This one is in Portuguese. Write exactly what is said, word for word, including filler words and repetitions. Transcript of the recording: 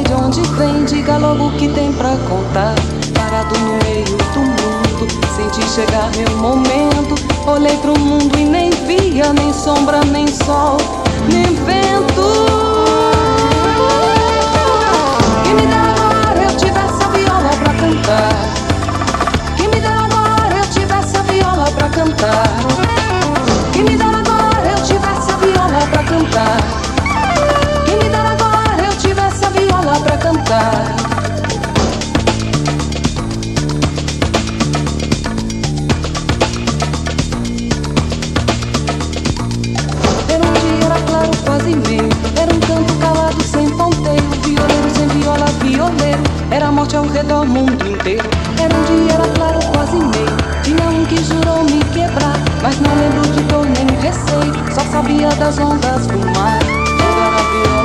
de onde vem, diga logo o que tem pra contar. Parado no meio do mundo, senti chegar meu momento. Olhei pro mundo e nem via nem sombra, nem sol, nem vento. Que me dera agora eu tivesse a viola pra cantar. Que me dera agora eu tivesse a viola pra cantar. Que me dera agora eu tivesse a viola pra cantar. Que me dera agora eu tivesse a viola pra cantar. Quase meio, era um canto calado sem ponteio, violeiro sem viola, violeiro, era morte ao redor, mundo inteiro. Era um dia, era claro, quase meio, tinha um que jurou me quebrar, mas não lembro de dor nem receio, só sabia das ondas do mar. Tudo era viola.